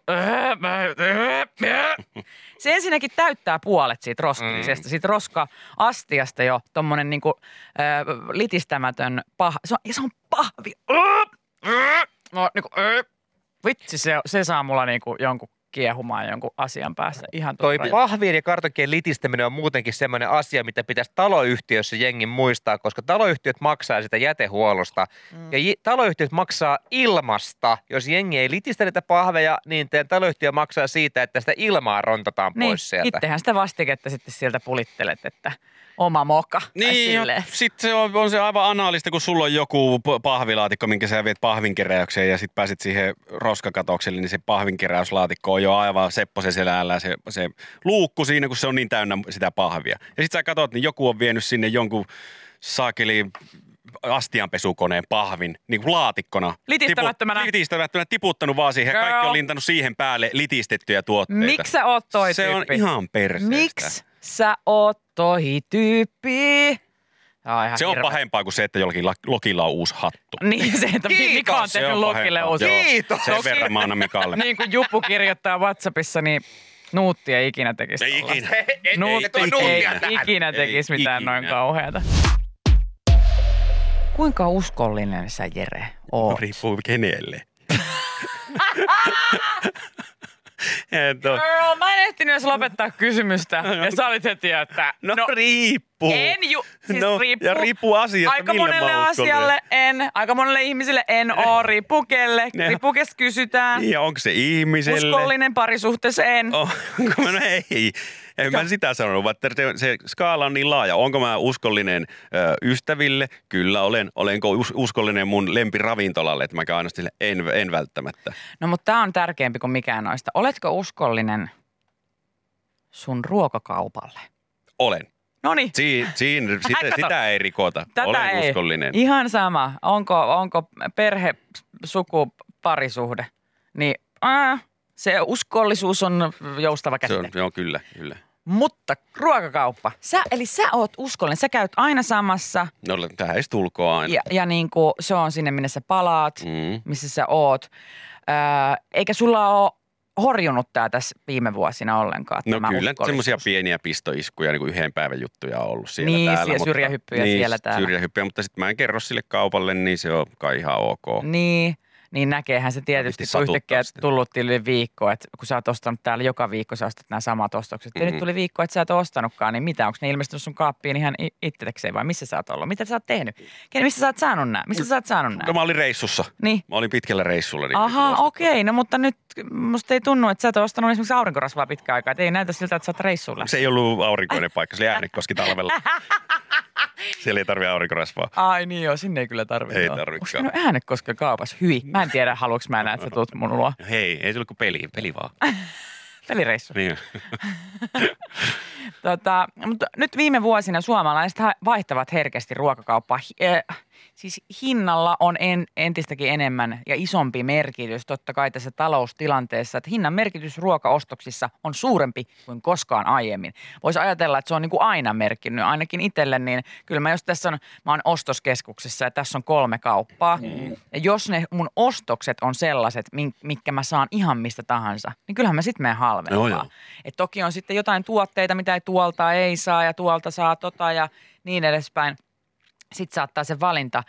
se ensinnäkin täyttää puolet siitä roskillisesta, siitä roska-astiasta jo tommonen niinku litistämätön se on pahvi. No, niinku, vitsi, se saa mulla niinku jonkun kiehumaan jonkun asian päässä. Ihan Toi pahvien ja kartonkien litistäminen on muutenkin semmoinen asia, mitä pitäisi taloyhtiössä jengin muistaa, koska taloyhtiöt maksaa sitä jätehuollosta. Ja taloyhtiöt maksaa ilmasta. Jos jengi ei litistä niitä pahveja, niin taloyhtiö maksaa siitä, että sitä ilmaa rontataan pois sieltä. Itsehän sitä vastiketta sitten sieltä pulittelet, että oma moka. Niin, ja sitten se on se aivan anaalista, kun sulla on joku pahvilaatikko, minkä sä viet pahvinkeräykseen ja sitten pääsit siihen roskakatokselle, niin se pahvinkeräyslaatikko on jo aivan Sepposen selällä se luukku siinä, kun se on niin täynnä sitä pahvia. Ja sitten sä katsot, niin joku on vienyt sinne jonkun saakeli astianpesukoneen pahvin niin kuin laatikkona. Litistämättömänä. Tiputtanut vaan siihen. Girl. Kaikki on lintanut siihen päälle litistettyjä tuotteita. Miksi sä oot toi Se tyyppi? on ihan perseestä. Miksi sä oot toi tyyppi? Se on pahempaa kuin se, että jollakin lokilla on uusi hattu. Niin se, että Mika on tehnyt Lokille uusi. Kiitos. Sen verran mä annan Mikalle. Niin kuin Jupu kirjoittaa WhatsAppissa, niin Nuutti ei ikinä tekisi. Ei ikinä. Nuutti ei ikinä tekisi mitään ikinä. noin kauheata. Kuinka uskollinen sä, Jere, oot? Riippuu kenelle. Girl, mä en ehtinyt edes lopettaa kysymystä. Ja sä olit heti, että No riippuu. riippuu. Siis no, riippuu. Ja riippuu asiasta, Aika millä monelle mä uskon. asialle en, aika monelle ihmiselle en oo, riippuu kelle, riippuu kestä kysytään. Niin, ja onko se ihmiselle? Uskollinen parisuhteessa en. No ei. En mä sitä sanonut, vaan se skaala on niin laaja. Onko mä uskollinen ystäville? Kyllä olen. Olenko uskollinen mun lempiravintolalle? Että mä käyn aina sille, en välttämättä. No mutta tää on tärkeämpi kuin mikään noista. Oletko uskollinen sun ruokakaupalle? Olen. Noniin. Sitä ei rikota. Tätä Olen ei. uskollinen. Ihan sama. Onko perhe, suku, parisuhde? Niin se uskollisuus on joustava käsite. Joo, kyllä. Mutta ruokakauppa. Eli sä oot uskollinen. Sä käyt aina samassa. No tähän ei tulkoa aina. Ja niin kuin se on sinne, minne sä palaat, missä sä oot. Eikä sulla ole horjunut tää tässä viime vuosina ollenkaan. No kyllä, semmoisia pieniä pistoiskuja, niin kuin yhden päivän juttuja on ollut siellä niin, täällä. Niin, syrjähyppyjä siellä täällä. Syrjähyppyjä, mutta sitten mä en kerro sille kaupalle, niin se on kai ihan ok. Niin näkeehän se tietysti, kun yhtäkkiä tullut yli viikko, että kun sä oot ostanut täällä joka viikko, sä ostat nämä samat ostokset. Ja nyt tuli viikko, että sä et ostanutkaan, niin mitä, onko ne ilmestynyt sun kaappiin ihan itsekseen vai missä sä oot ollut? Mitä sä oot tehnyt? Mistä sä oot saanut nää? Mistä sä oot saanut nää? No mä olin reissussa. Niin. Mä olin pitkällä reissulla. Niin aha, okei. No mutta nyt musta ei tunnu, että sä oot ostanut esimerkiksi aurinkorasvaa pitkään aikaa. Että ei näytä siltä, että sä oot reissulla. Se ei ollut aurinkoinen paikka, se oli Äänekoski talvella. Siellä ei tarvitse aurinkorasvaa. Ai niin joo, sinne ei kyllä tarvitse. Ei tarvitsekaan. Onko Äänekosken kaupassa? Hyi. Mä en tiedä, haluanko mä enää, että sä tuut mun luo. Hei, ei se ollut kuin peli vaan. Pelireissu. Niin. Mutta nyt viime vuosina suomalaiset vaihtavat herkästi ruokakauppaa. Siis hinnalla on entistäkin enemmän ja isompi merkitys totta kai tässä taloustilanteessa. Että hinnan merkitys ruokaostoksissa on suurempi kuin koskaan aiemmin. Voisi ajatella, että se on niin kuin aina merkinnyt. Ainakin itselle, niin kyllä mä oon ostoskeskuksessa ja tässä on 3 kauppaa. Ja jos ne mun ostokset on sellaiset, mitkä mä saan ihan mistä tahansa, niin kyllähän mä sitten menen halvempaa. No, et toki on sitten jotain tuotteita, mitä tuolta ei saa ja tuolta saa ja niin edespäin. Sitten saattaa se valinta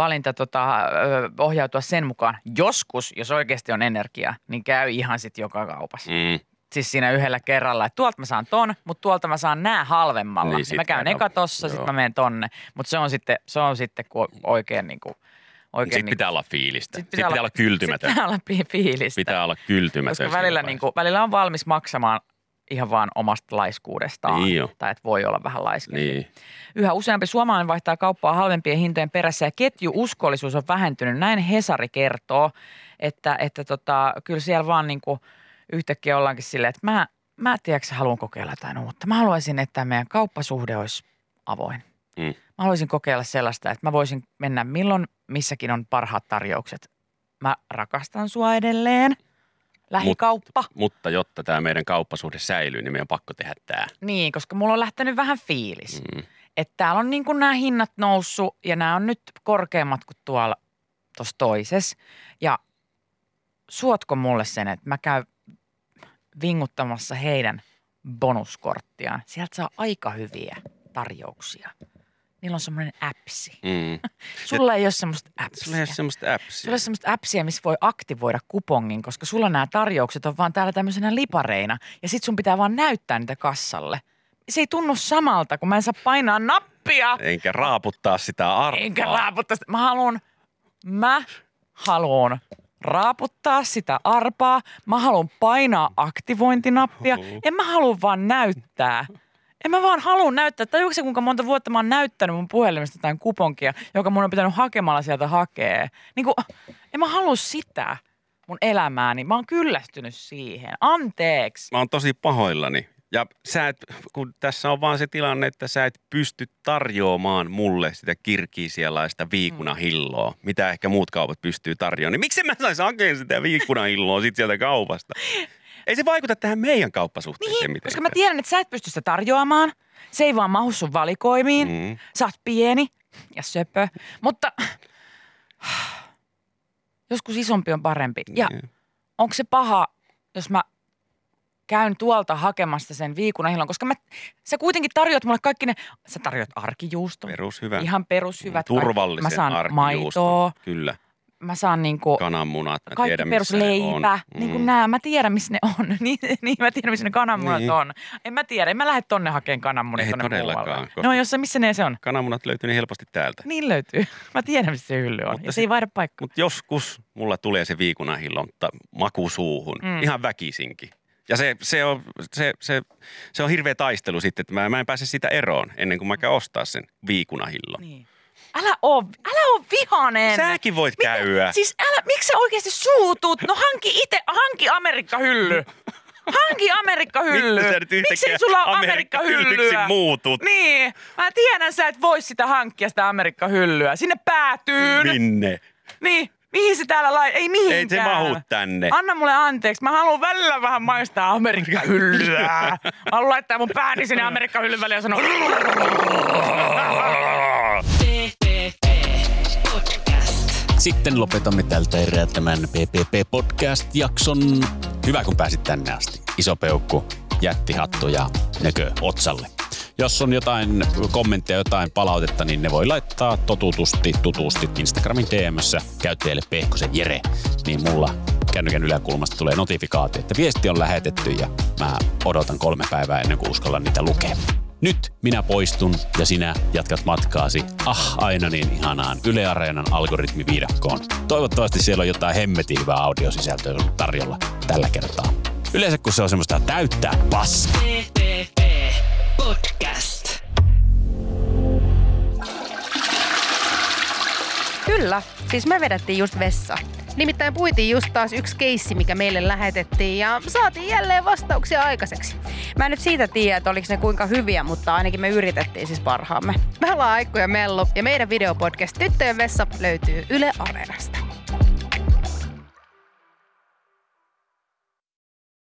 ohjautua sen mukaan. Joskus, jos oikeasti on energiaa, niin käy ihan sitten joka kaupassa. Siis siinä yhdellä kerralla, että tuolta mä saan ton, mutta tuolta mä saan nää halvemmalla. Niin, mä käyn eka tossa, sitten mä menen tonne. Mutta se on sitten kun oikein niinku... Sitten pitää olla fiilistä. Sitten pitää olla kyltymätön. Sitten pitää olla fiilistä. Pitää olla kyltymätön. Koska välillä on valmis maksamaan ihan vaan omasta laiskuudestaan. Niin tai että voi olla vähän laiskempi. Niin. Yhä useampi suomalainen vaihtaa kauppaa halvempien hintojen perässä ja ketjuuskollisuus on vähentynyt. Näin Hesari kertoo, että kyllä siellä vaan niinku yhtäkkiä ollaankin silleen, että mä tiedätkö, haluan kokeilla jotain uutta. Mä haluaisin, että meidän kauppasuhde olisi avoin. Mä haluaisin kokeilla sellaista, että mä voisin mennä milloin missäkin on parhaat tarjoukset. Mä rakastan sua edelleen. Lähikauppa. Mutta jotta tämä meidän kauppasuhde säilyy, niin meidän on pakko tehdä tämä. Niin, koska mulla on lähtenyt vähän fiilis. Että täällä on niin kuin nämä hinnat noussut ja nämä on nyt korkeammat kuin tuossa toisessa. Ja suotko mulle sen, että mä käyn vinguttamassa heidän bonuskorttiaan. Sieltä saa aika hyviä tarjouksia. Niillä on semmoinen appsi. Sulla ei ole semmoista appsia. Sulla ei ole semmoista appsia. Sulla ei ole semmoista appsia, missä voi aktivoida kupongin, koska sulla nämä tarjoukset on vaan täällä tämmöisenä lipareina. Ja sit sun pitää vaan näyttää niitä kassalle. Se ei tunnu samalta, kun mä en saa painaa nappia. Enkä raaputtaa sitä arpaa. Enkä raaputtaa sitä. Mä haluun raaputtaa sitä arpaa. Mä haluun painaa aktivointinappia. En mä halua vaan näyttää. En mä vaan halua näyttää. Tajuuko se, kuinka monta vuotta mä oon näyttänyt mun puhelimesta jotain kuponkia, joka mun on pitänyt hakemalla sieltä hakea. Niin kuin, en mä halua sitä mun elämääni. Mä oon kyllästynyt siihen. Anteeksi. Mä oon tosi pahoillani. Ja kun tässä on vaan se tilanne, että sä et pysty tarjoamaan mulle sitä kirkiisialaista viikunahilloa, mitä ehkä muut kaupat pystyy tarjoamaan. Niin miksi mä saisi hakea sitä viikunahilloa sit sieltä kaupasta? Ei se vaikuta tähän meidän kauppasuhteeseen niin, mitenkään. Koska mä tiedän, että sä et pysty sitä tarjoamaan. Se ei vaan mahu sun valikoimiin. Sä oot pieni ja söpö. Mutta joskus isompi on parempi. Ja onko se paha, jos mä käyn tuolta hakemasta sen viikunahillon, koska sä kuitenkin tarjoat mulle kaikki ne, sä tarjoat arkijuuston. Perushyvä. Ihan perushyvät. Turvallisen mä saan arkijuuston. maitoa. Kyllä. mä saan niinku kananmunat, mä kaikki tiedän, missä ne perusleipä, on. niinku nää, mä tiedän missä ne on. niin mä tiedän missä ne kananmunat Niin. on. En mä tiedä, en mä lähde tonne hakemaan kananmunat Ei tonne todellakaan, muualle. koska- No jossa, missä ne se on? Kananmunat löytyy niin helposti täältä. Niin löytyy. Mä tiedän missä se hylly on. Mutta Ja se ei vaihda paikkaa. Mutta joskus mulla tulee se viikunanhillonta maku suuhun, ihan väkisinkin. Ja se on hirveä taistelu sitten, että mä en pääse siitä eroon ennen kuin mä käyn ostaa sen viikunahillon. Niin. Älä oo vihanen. Säkin voit käydä. Siis miksi sä oikeasti suutut? No hanki Amerikka-hylly. Hanki Amerikka-hylly. Miksi sä nyt yhtäkkiä Miksei sulla ole Amerikka-hyllyksi Amerikka-hyllyä? muutut? Niin. Mä tiedän, sä et voi sitä hankkia sitä Amerikka-hyllyä. Sinne päätyyn. Minne? Niin. Mihin se täällä ei mihinkään. Ei se mahu tänne. Anna mulle anteeksi. Mä haluan välillä vähän maistaa Amerikka-hyllyä. Mä haluan laittaa mun pääni sinne Amerikka-hyllyn väliin ja sanoa... Sitten lopetamme tältä erää tämän PPP-podcast-jakson. Hyvä, kun pääsit tänne asti. Iso peukku, jättihattu ja nökö otsalle. Jos on jotain kommentteja, jotain palautetta, niin ne voi laittaa tutusti Instagramin DM:ssä käyttäjälle Pehkosen Jere. Niin mulla kännykän yläkulmasta tulee notifikaatio, että viesti on lähetetty ja mä odotan 3 päivää ennen kuin uskallan niitä lukea. Nyt minä poistun ja sinä jatkat matkaasi aina niin ihanaan Yle Areenan algoritmiviidakkoon. Toivottavasti siellä on jotain hemmetin hyvää audiosisältöä tarjolla tällä kertaa. Yleensä kun se on semmoista täyttää paskaa. Podcast. Kyllä, siis me vedettiin just vessa. Nimittäin puitiin just taas yksi keissi, mikä meille lähetettiin ja saatiin jälleen vastauksia aikaiseksi. Mä en nyt siitä tiedä, että oliko ne kuinka hyviä, mutta ainakin me yritettiin siis parhaamme. Me ollaan Aikku ja Mellu ja meidän videopodcast Tyttöjen vessa löytyy Yle Areenasta.